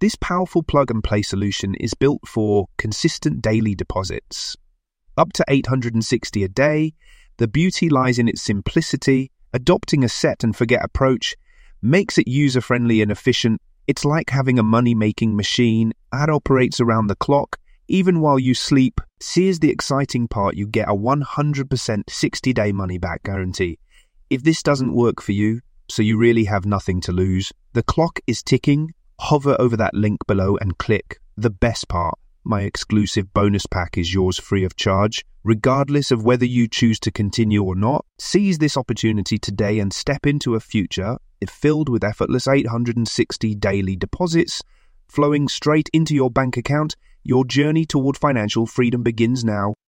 This powerful plug-and-play solution is built for consistent daily deposits. Up to 860 a day, the beauty lies in its simplicity. Adopting a set-and-forget approach makes it user-friendly and efficient. It's like having a money-making machine that operates around the clock, even while you sleep. Here's the exciting part: you get a 100% 60-day money-back guarantee. If this doesn't work for you, so you really have nothing to lose, the clock is ticking. Hover over that link below and click. The best part: my exclusive bonus pack is yours free of charge, regardless of whether you choose to continue or not. Seize this opportunity today and step into a future filled with effortless 860 daily deposits flowing straight into your bank account. Your journey toward financial freedom begins now.